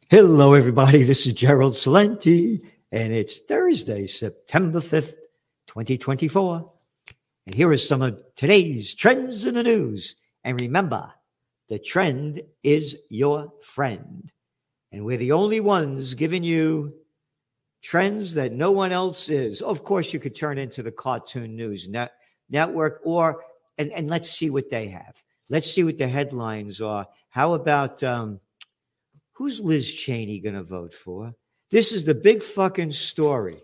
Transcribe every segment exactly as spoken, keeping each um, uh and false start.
Hello, everybody. This is Gerald Celente, and it's Thursday, September fifth, twenty twenty-four. And here are some of today's trends in the news. And remember, the trend is your friend. And we're the only ones giving you trends that no one else is. Of course, you could turn into the Cartoon News net- Network, or, and, and let's see what they have. Let's see what the headlines are. How about, um, who's Liz Cheney going to vote for? This is the big fucking story.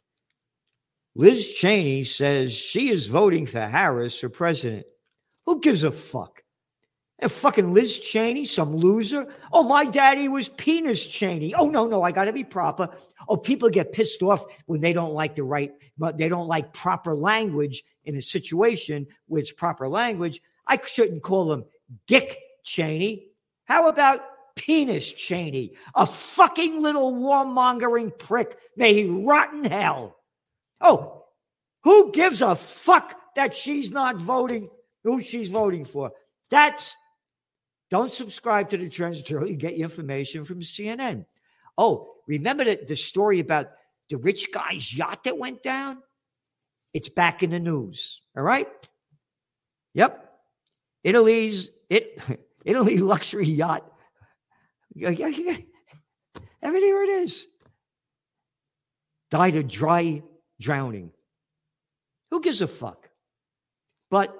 Liz Cheney says she is voting for Harris for president. Who gives a fuck? And fucking Liz Cheney, some loser? Oh, my daddy was Penis Cheney. Oh, no, no, I got to be proper. Oh, people get pissed off when they don't like the right, but they don't like proper language in a situation where it's proper language. I shouldn't call him Dick Cheney. How about Penis Cheney, a fucking little warmongering prick? May he rot in hell. Oh, who gives a fuck that she's not voting, who she's voting for? That's, don't subscribe to the Trends Journal. You get your information from C N N. Oh, remember the, the story about the rich guy's yacht that went down? It's back in the news. All right? Yep. Italy's, it, Italy luxury yacht. Everything where it is. Died of dry drowning. Who gives a fuck? But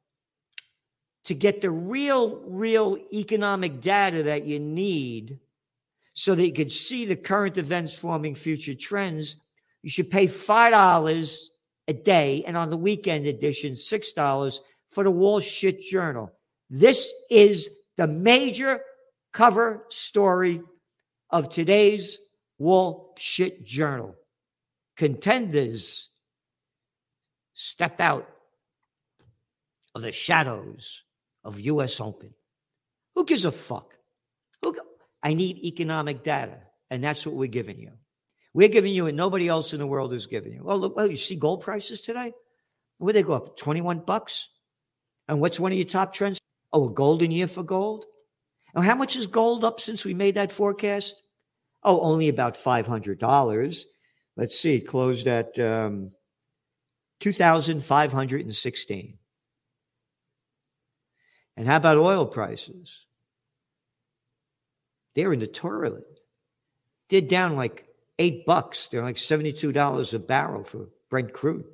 to get the real, real economic data that you need so that you can see the current events forming future trends, you should pay five dollars a day, and on the weekend edition, six dollars for the Wall Shit Journal. This is the major cover story of today's Wall Shit Journal. Contenders step out of the shadows of U S Open. Who gives a fuck? Who? I need economic data, and that's what we're giving you. We're giving you, and nobody else in the world is giving you. Oh, look, well, you see gold prices today? Where'd they go up? twenty-one bucks? And what's one of your top trends? Oh, a golden year for gold? And how much is gold up since we made that forecast? Oh, only about five hundred dollars. Let's see, it closed at um, two thousand five hundred sixteen. And how about oil prices? They're in the toilet. They're down like eight bucks. They're like seventy-two dollars a barrel for Brent crude.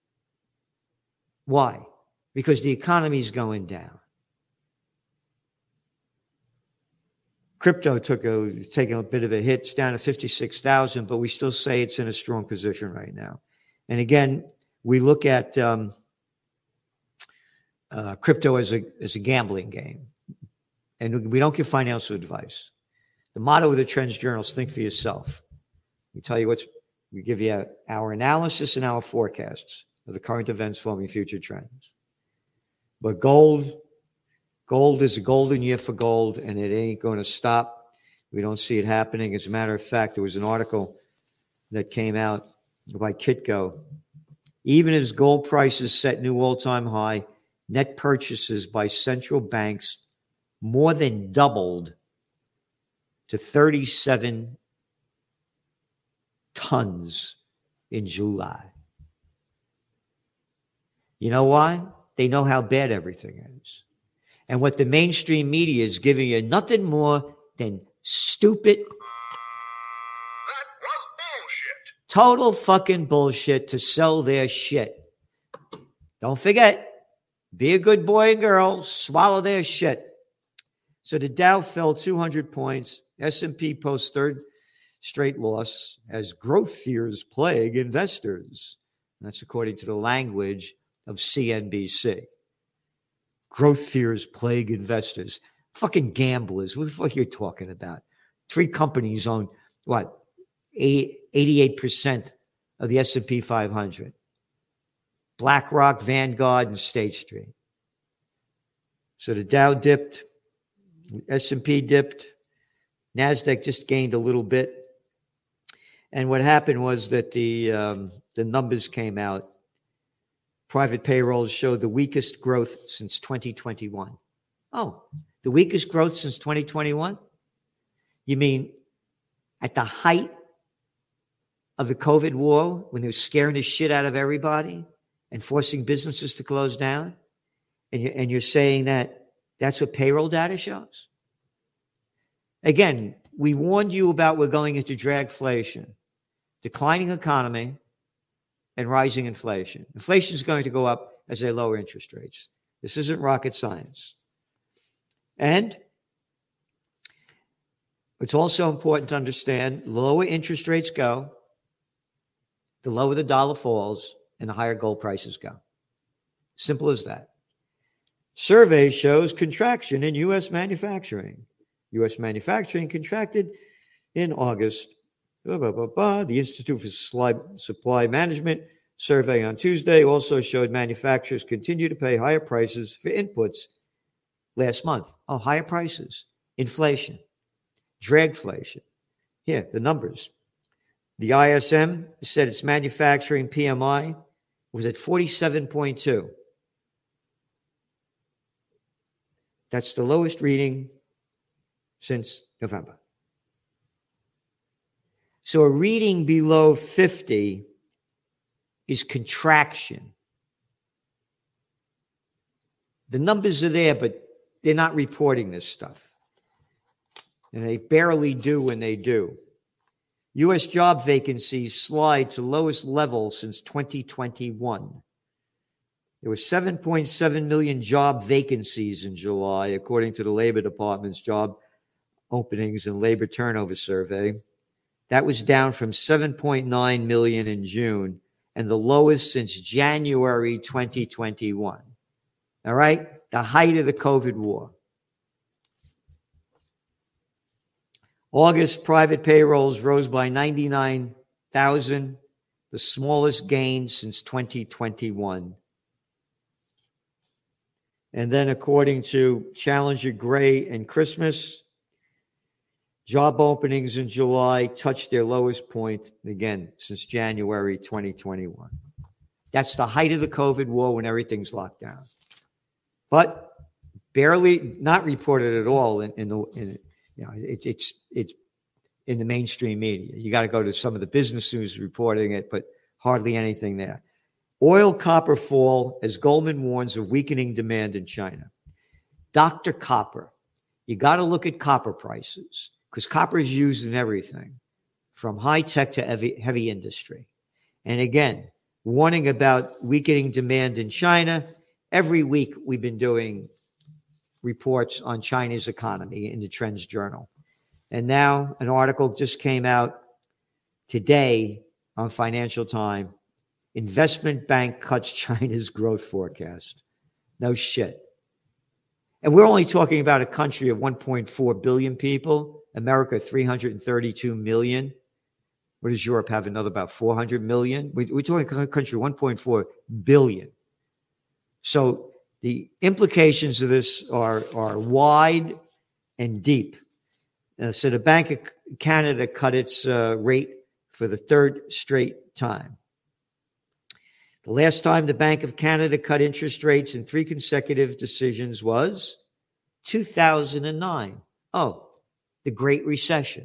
Why? Because the economy's going down. Crypto took a taking a bit of a hit. It's down to fifty-six thousand, but we still say it's in a strong position right now. And again, we look at um, uh, crypto as a as a gambling game, and we don't give financial advice. The motto of the Trends Journal is think for yourself. We tell you what's, we give you our analysis and our forecasts of the current events forming future trends. But gold, gold is a golden year for gold, and it ain't going to stop. We don't see it happening. As a matter of fact, there was an article that came out by Kitco. Even as gold prices set new all-time high, net purchases by central banks more than doubled to thirty-seven tons in July. You know why? They know how bad everything is. And what the mainstream media is giving you nothing more than stupid, that was bullshit. Total fucking bullshit to sell their shit. Don't forget, be a good boy and girl, swallow their shit. So the Dow fell two hundred points. S and P posts third straight loss as growth fears plague investors. And that's according to the language of C N B C. Growth fears plague investors. Fucking gamblers. What the fuck are you talking about? Three companies own, what, eighty-eight percent of the S and P five hundred. BlackRock, Vanguard, and State Street. So the Dow dipped. S and P dipped. NASDAQ just gained a little bit. And what happened was that the um, the numbers came out. Private payrolls showed the weakest growth since twenty twenty-one. Oh, the weakest growth since twenty twenty-one? You mean at the height of the COVID war, when they were scaring the shit out of everybody and forcing businesses to close down, and you're, and you're saying that that's what payroll data shows? Again, we warned you about we're going into dragflation, declining economy, and rising inflation. Inflation is going to go up as they lower interest rates. This isn't rocket science. And it's also important to understand the lower interest rates go, the lower the dollar falls, and the higher gold prices go. Simple as that. Survey shows contraction in U S manufacturing. U S manufacturing contracted in August. Blah, blah, blah, blah. The Institute for Supply Management survey on Tuesday also showed manufacturers continue to pay higher prices for inputs last month. Oh, higher prices, inflation, dragflation. Here, the numbers. The I S M said its manufacturing P M I was at forty-seven point two. That's the lowest reading since November. So a reading below fifty is contraction. The numbers are there, but they're not reporting this stuff. And they barely do when they do. U S job vacancies slide to lowest level since twenty twenty-one. There were seven point seven million job vacancies in July, according to the Labor Department's Job Openings and Labor Turnover Survey. That was down from seven point nine million in June and the lowest since January twenty twenty-one. All right? The height of the COVID war. August private payrolls rose by ninety-nine thousand, the smallest gain since twenty twenty-one. And then according to Challenger Gray and Christmas, job openings in July touched their lowest point, again, since January twenty twenty-one. That's the height of the COVID war when everything's locked down. But barely, not reported at all in, in the, in, you know, it, it's, it's in the mainstream media. You got to go to some of the business news reporting it, but hardly anything there. Oil copper fall as Goldman warns of weakening demand in China. Doctor Copper, you got to look at copper prices because copper is used in everything from high tech to heavy, heavy industry. And again, warning about weakening demand in China. Every week we've been doing reports on China's economy in the Trends Journal. And now an article just came out today on Financial Times. Investment bank cuts China's growth forecast. No shit. And we're only talking about a country of one point four billion people. America, three hundred thirty-two million. What does Europe have? Another about four hundred million. We're talking a country one point four billion. So the implications of this are, are wide and deep. Uh, so the Bank of Canada cut its uh, rate for the third straight time. The last time the Bank of Canada cut interest rates in three consecutive decisions was two thousand nine. Oh, the Great Recession.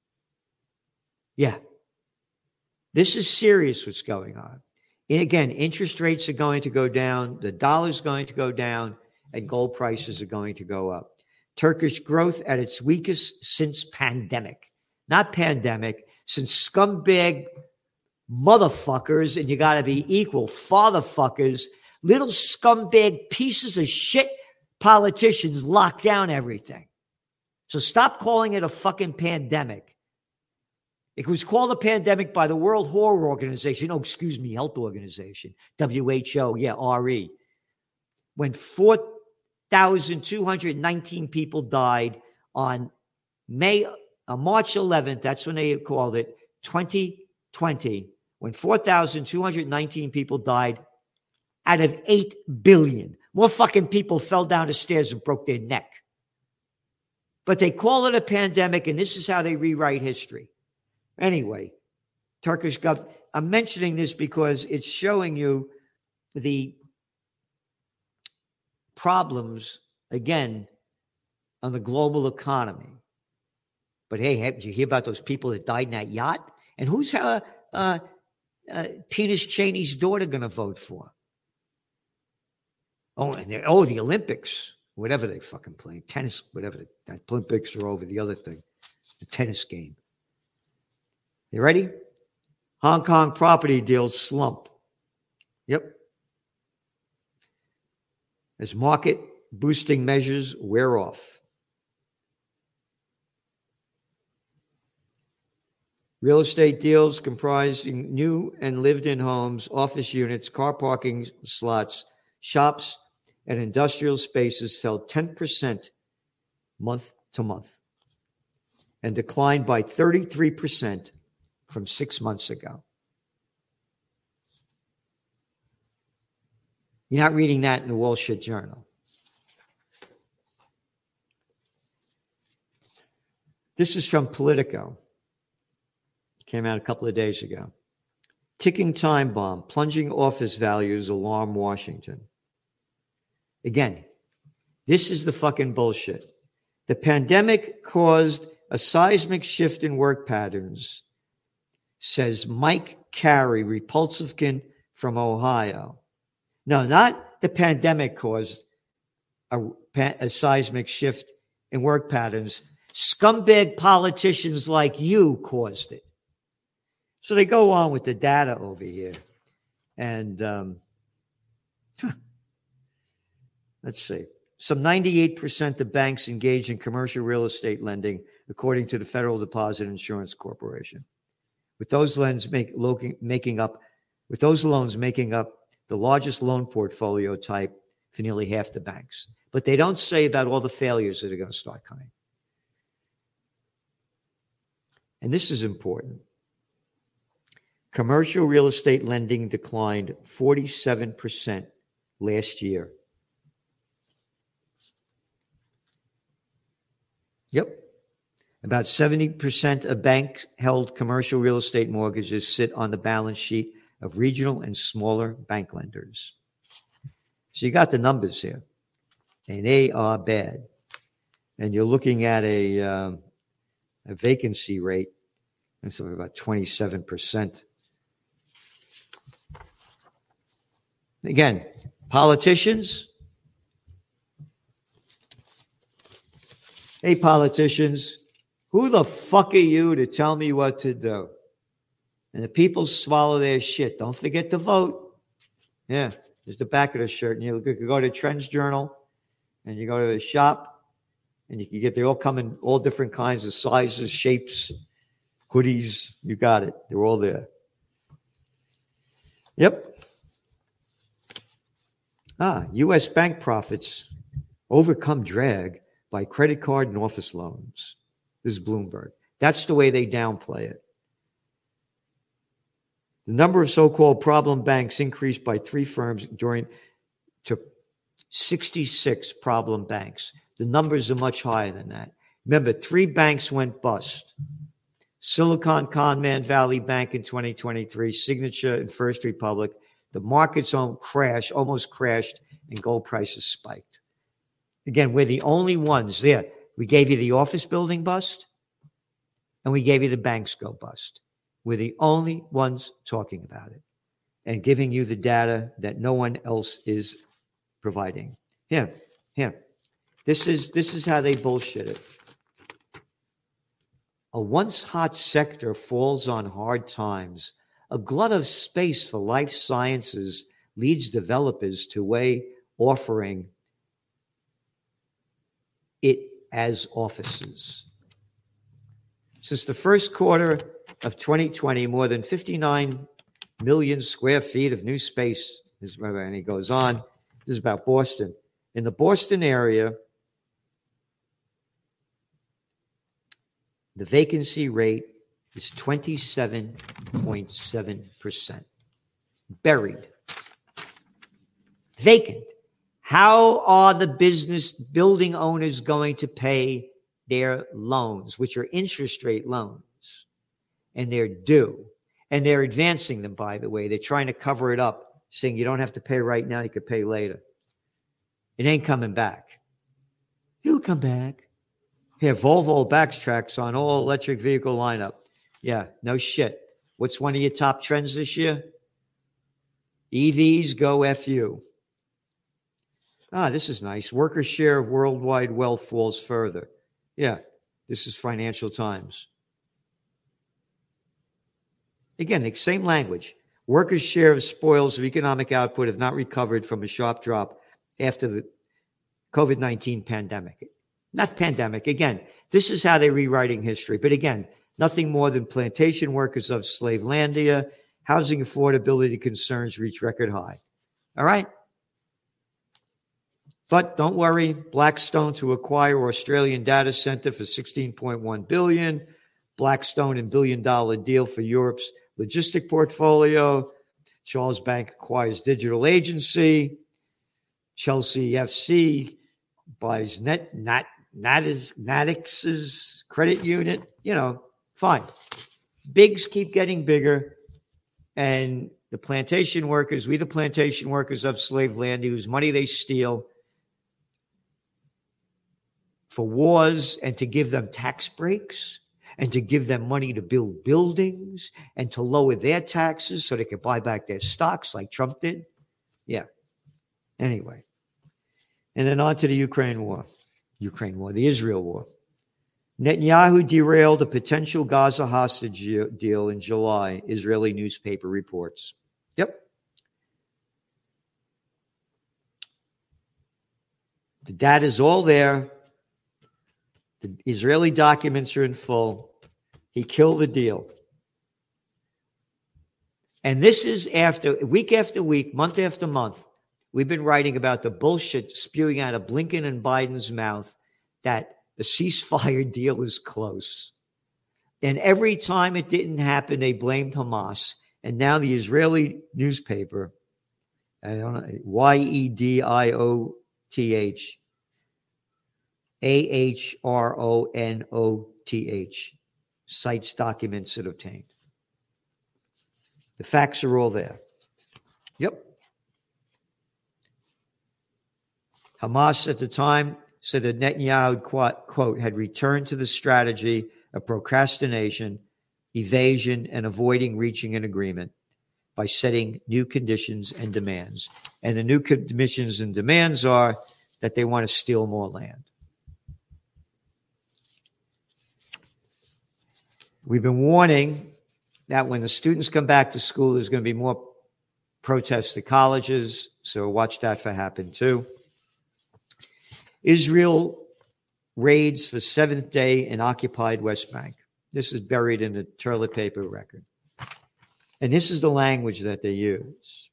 Yeah. This is serious what's going on. And again, interest rates are going to go down, the dollar's going to go down, and gold prices are going to go up. Turkish growth at its weakest since pandemic. Not pandemic, since scumbag motherfuckers, and you got to be equal, fatherfuckers, little scumbag pieces of shit politicians lock down everything. So stop calling it a fucking pandemic. It was called a pandemic by the World Health Organization. Oh, excuse me, Health Organization. W H O, yeah, R E. When four thousand two hundred nineteen people died on May, uh, March eleventh, that's when they called it, twenty twenty, when four thousand two hundred nineteen people died out of eight billion. More fucking people fell down the stairs and broke their neck. But they call it a pandemic, and this is how they rewrite history. Anyway, Turkish government, I'm mentioning this because it's showing you the problems, again, on the global economy. But hey, did you hear about those people that died in that yacht? And who's uh, uh, uh, Penis Cheney's daughter going to vote for? Oh, and oh, the Olympics, whatever they fucking play, tennis, whatever. The Olympics are over. The other thing, the tennis game. You ready? Hong Kong property deals slump. Yep. As market boosting measures wear off. Real estate deals comprising new and lived-in homes, office units, car parking slots, shops, and industrial spaces fell ten percent month to month and declined by thirty-three percent from six months ago. You're not reading that in the Wall Street Journal. This is from Politico. It came out a couple of days ago. Ticking time bomb, plunging office values alarm Washington. Again, this is the fucking bullshit. The pandemic caused a seismic shift in work patterns, says Mike Carey, Republican from Ohio. No, not the pandemic caused a, a seismic shift in work patterns. Scumbag politicians like you caused it. So they go on with the data over here. And um, let's see. Some ninety-eight percent of banks engaged in commercial real estate lending, according to the Federal Deposit Insurance Corporation. With those loans make, making up, with those loans making up the largest loan portfolio type for nearly half the banks. But they don't say about all the failures that are going to start coming. And this is important. Commercial real estate lending declined forty-seven percent last year. Yep. About seventy percent of bank-held commercial real estate mortgages sit on the balance sheet of regional and smaller bank lenders. So you got the numbers here, and they are bad. And you're looking at a, uh, a vacancy rate, that's about twenty-seven percent. Again, politicians, hey, politicians, who the fuck are you to tell me what to do? And the people swallow their shit. Don't forget to vote. Yeah, there's the back of the shirt. And you could go to Trends Journal, and you go to the shop, and you can get, they all come in all different kinds of sizes, shapes, hoodies. You got it. They're all there. Yep. Ah, U S bank profits overcome drag by credit card and office loans. This is Bloomberg. That's the way they downplay it. The number of so-called problem banks increased by three firms during to sixty-six problem banks. The numbers are much higher than that. Remember, three banks went bust. Silicon Conman Valley Bank in twenty twenty-three, Signature and First Republic. The markets all crashed, almost crashed, and gold prices spiked. Again, we're the only ones there. We gave you the office building bust, and we gave you the banks go bust. We're the only ones talking about it and giving you the data that no one else is providing. Here, here. This is, this is how they bullshit it. A once hot sector falls on hard times. A glut of space for life sciences leads developers to weigh offering it as offices. Since the first quarter of twenty twenty, more than fifty-nine million square feet of new space is, and he goes on. This is about Boston. In the Boston area, the vacancy rate is twenty-seven point seven percent. Buried. Vacant. How are the business building owners going to pay their loans, which are interest rate loans? And they're due. And they're advancing them, by the way. They're trying to cover it up, saying you don't have to pay right now, you could pay later. It ain't coming back. It'll come back. Here, Volvo backtracks on all electric vehicle lineup. Yeah, no shit. What's one of your top trends this year? E Vs go F U. Ah, this is nice. Workers' share of worldwide wealth falls further. Yeah, this is Financial Times. Again, the same language. Workers' share of spoils of economic output have not recovered from a sharp drop after the COVID nineteen pandemic. Not pandemic. Again, this is how they're rewriting history. But again, nothing more than plantation workers of Slavelandia. Housing affordability concerns reach record high. All right? But don't worry, Blackstone to acquire Australian data center for sixteen point one billion dollars. Blackstone and billion dollar deal for Europe's logistic portfolio. Charles Bank acquires digital agency. Chelsea F C buys Net Nat Natix's credit unit. You know, fine. Bigs keep getting bigger, and the plantation workers, we the plantation workers of slave land, whose money they steal for wars and to give them tax breaks and to give them money to build buildings and to lower their taxes so they could buy back their stocks like Trump did. Yeah. Anyway. And then on to the Ukraine war. Ukraine war, the Israel war. Netanyahu derailed a potential Gaza hostage deal in July, Israeli newspaper reports. Yep. The data is all there. The Israeli documents are in full. He killed the deal. And this is after, week after week, month after month, we've been writing about the bullshit spewing out of Blinken and Biden's mouth that the ceasefire deal is close. And every time it didn't happen, they blamed Hamas. And now the Israeli newspaper, I don't know, Y E D I O T H, A H R O N O T H, cites documents it obtained. The facts are all there. Yep. Hamas at the time said that Netanyahu, quote, had returned to the strategy of procrastination, evasion, and avoiding reaching an agreement by setting new conditions and demands. And the new conditions and demands are that they want to steal more land. We've been warning that when the students come back to school, there's going to be more protests at colleges, so watch that for happen too. Israel raids for seventh day in occupied West Bank. This is buried in the toilet paper record. And this is the language that they use.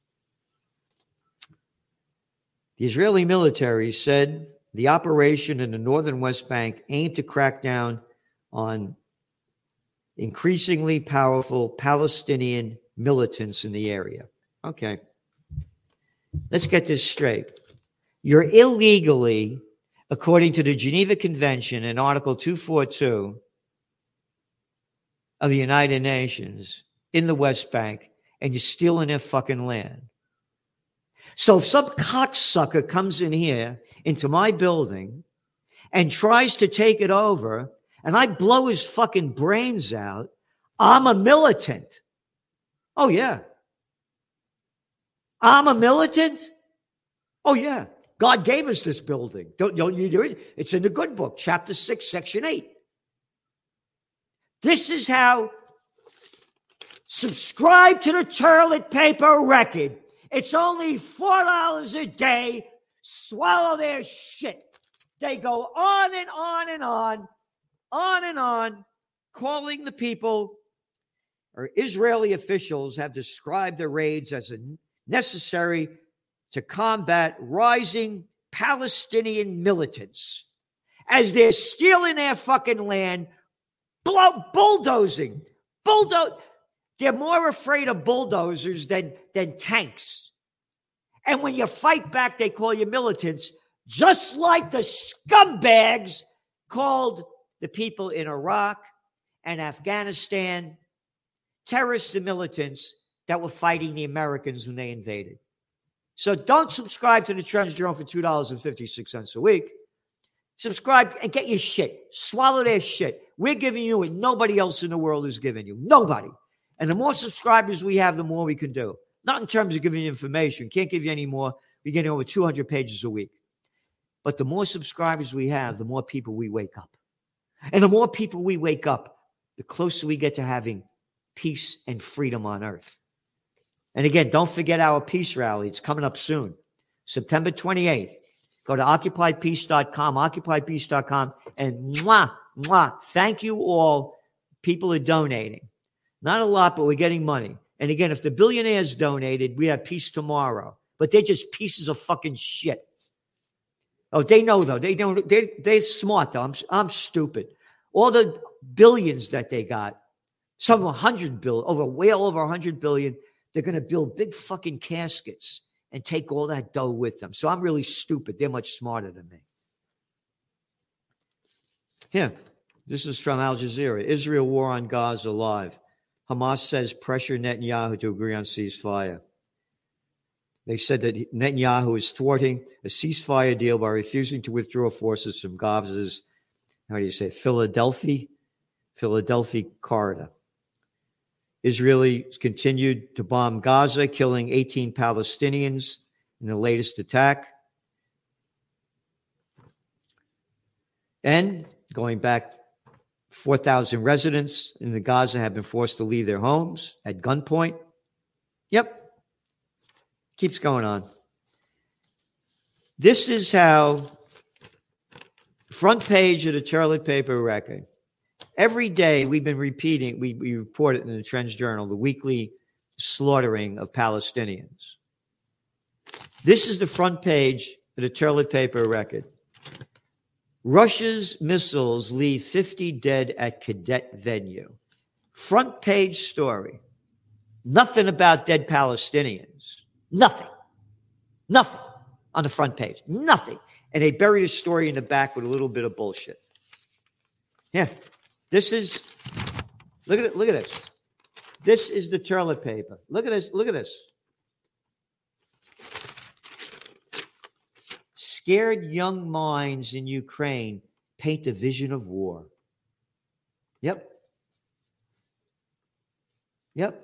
The Israeli military said the operation in the northern West Bank aimed to crack down on increasingly powerful Palestinian militants in the area. Okay. Let's get this straight. You're illegally, according to the Geneva Convention in Article two forty-two of the United Nations, in the West Bank, and you're stealing their fucking land. So if some cocksucker comes in here into my building and tries to take it over, and I blow his fucking brains out, I'm a militant. Oh, yeah. I'm a militant? Oh, yeah. God gave us this building. Don't, don't you do it? It's in the good book, chapter six, section eight. This is how subscribe to the toilet paper record. It's only four dollars a day. Swallow their shit. They go on and on and on. On and on, calling the people, or Israeli officials have described the raids as necessary to combat rising Palestinian militants as they're stealing their fucking land, blow, bulldozing, bulldoze. They're more afraid of bulldozers than, than tanks. And when you fight back, they call you militants, just like the scumbags called the people in Iraq and Afghanistan, terrorists and militants that were fighting the Americans when they invaded. So don't subscribe to the Trends Journal for two dollars and fifty-six cents a week. Subscribe and get your shit. Swallow their shit. We're giving you what nobody else in the world is giving you. Nobody. And the more subscribers we have, the more we can do. Not in terms of giving you information. Can't give you any more. We're getting over two hundred pages a week. But the more subscribers we have, the more people we wake up. And the more people we wake up, the closer we get to having peace and freedom on earth. And again, don't forget our peace rally. It's coming up soon. September twenty-eighth. Go to occupy peace dot com, occupy peace dot com, and mwah, mwah, thank you all. People are donating. Not a lot, but we're getting money. And again, if the billionaires donated, we have peace tomorrow. But they're just pieces of fucking shit. Oh, they know, though. They don't. They, they're smart, though. I'm, I'm stupid. All the billions that they got, some one hundred billion, over, well over one hundred billion, they're going to build big fucking caskets and take all that dough with them. So I'm really stupid. They're much smarter than me. Here, this is from Al Jazeera. Israel war on Gaza live. Hamas says pressure Netanyahu to agree on ceasefire. They said that Netanyahu is thwarting a ceasefire deal by refusing to withdraw forces from Gaza's, how do you say, Philadelphia, Philadelphia corridor. Israelis continued to bomb Gaza, killing eighteen Palestinians in the latest attack. And going back, four thousand residents in the Gaza have been forced to leave their homes at gunpoint. Yep. Keeps going on. This is how front page of the Toilet Paper Record. Every day we've been repeating, we, we report it in the Trends Journal, the weekly slaughtering of Palestinians. This is the front page of the Toilet Paper Record. Russia's missiles leave fifty dead at cadet venue. Front page story. Nothing about dead Palestinians. Nothing. Nothing on the front page. Nothing. And they buried a story in the back with a little bit of bullshit. Yeah. This is, look at it, look at this. This is the toilet paper. Look at this, look at this. Scared young minds in Ukraine paint a vision of war. Yep. Yep.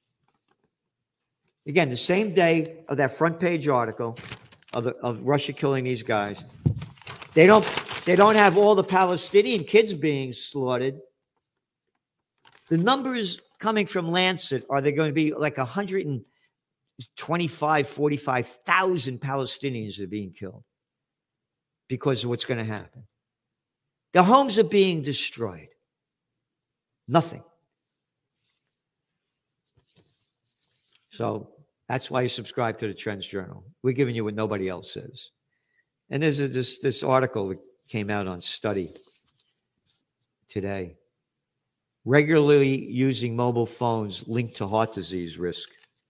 Again, the same day of that front page article of, the, of Russia killing these guys, they don't they don't have all the Palestinian kids being slaughtered. The numbers coming from Lancet are they going to be like one hundred twenty-five, forty-five thousand Palestinians are being killed because of what's going to happen. Their homes are being destroyed. Nothing. So that's why you subscribe to the Trends Journal. We're giving you what nobody else says. And there's a, this, this article that came out on Study today. Regularly using mobile phones linked to heart disease risk.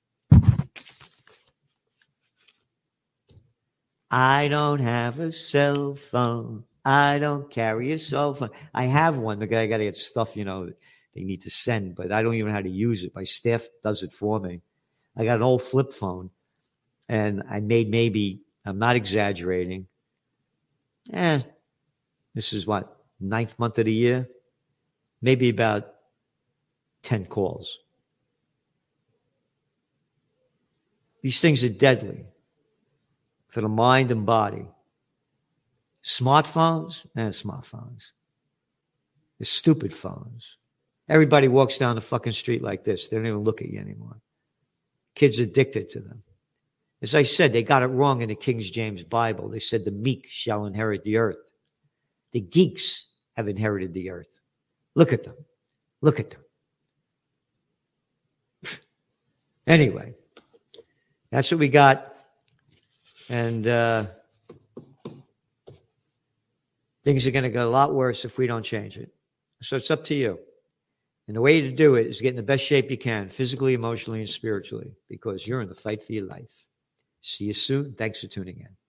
I don't have a cell phone. I don't carry a cell phone. I have one. The guy got to get stuff, you know, they need to send, but I don't even know how to use it. My staff does it for me. I got an old flip phone, and I made maybe, I'm not exaggerating, eh, this is what, ninth month of the year? Maybe about ten calls. These things are deadly for the mind and body. Smartphones? Eh, smartphones. They're stupid phones. Everybody walks down the fucking street like this. They don't even look at you anymore. Kids are addicted to them. As I said, they got it wrong in the King James Bible. They said the meek shall inherit the earth. The geeks have inherited the earth. Look at them. Look at them. Anyway, that's what we got. And uh, things are going to get a lot worse if we don't change it. So it's up to you. And the way to do it is get in the best shape you can, physically, emotionally, and spiritually, because you're in the fight for your life. See you soon. Thanks for tuning in.